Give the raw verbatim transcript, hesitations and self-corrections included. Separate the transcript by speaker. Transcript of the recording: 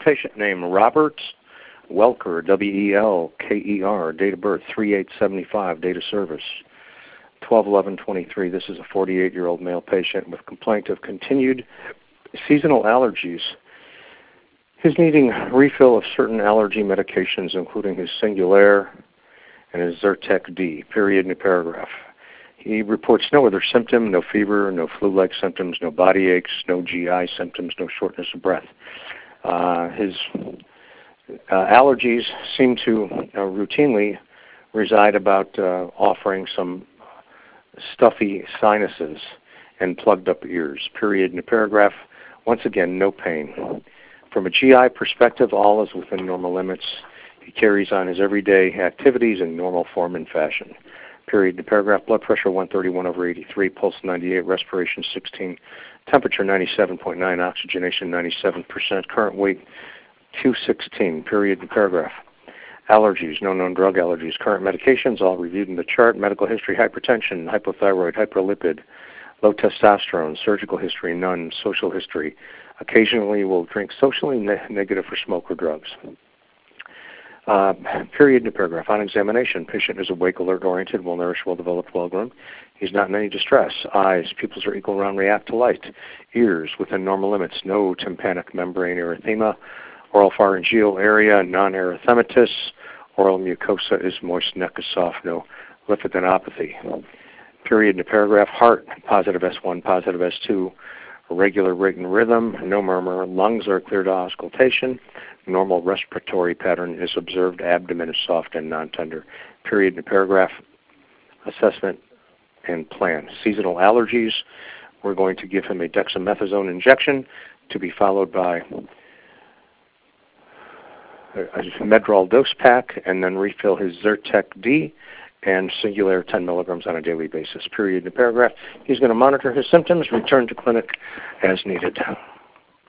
Speaker 1: patient name Robert Welker, W E L K E R, date of birth three eight seventy-five, date of service twelve eleven twenty-three. This is a forty-eight-year-old male patient with complaint of continued seasonal allergies. He's needing refill of certain allergy medications, including his Singulair and his Zyrtec D, period, new paragraph. He reports no other symptom, no fever, no flu-like symptoms, no body aches, no G I symptoms, no shortness of breath. Uh, his uh, allergies seem to uh, routinely reside about uh, offering some stuffy sinuses and plugged up ears, period, new paragraph. Once again, no pain. From a G I perspective, all is within normal limits. He carries on his everyday activities in normal form and fashion. Period. The paragraph, blood pressure one thirty-one over eighty-three, pulse ninety-eight, respiration sixteen, temperature ninety-seven point nine, oxygenation ninety-seven percent, current weight two sixteen. Period. The paragraph. Allergies, no known drug allergies. Current medications, all reviewed in the chart. Medical history, hypertension, hypothyroid, hyperlipid, low testosterone, surgical history, none. Social history. Occasionally will drink socially ne- negative for smoke or drugs. Uh, period, new paragraph. On examination, patient is awake, alert, oriented, well-nourished, well-developed, well-groomed. He's not in any distress. Eyes, pupils are equal, round, react to light. Ears, within normal limits. No tympanic membrane erythema. Oral pharyngeal area, non-erythematous. Oral mucosa is moist, neck is soft, no lymphadenopathy. Period, new paragraph. Heart, positive S one, positive S two. Regular rate and rhythm, no murmur. Lungs are clear to auscultation. Normal respiratory pattern is observed. Abdomen is soft and non-tender. Period in the paragraph. Assessment and plan. Seasonal allergies. We're going to give him a dexamethasone injection to be followed by a Medrol dose pack and then refill his Zyrtec D and Singulair ten milligrams on a daily basis. Period in the paragraph. He's going to monitor his symptoms, return to clinic as needed.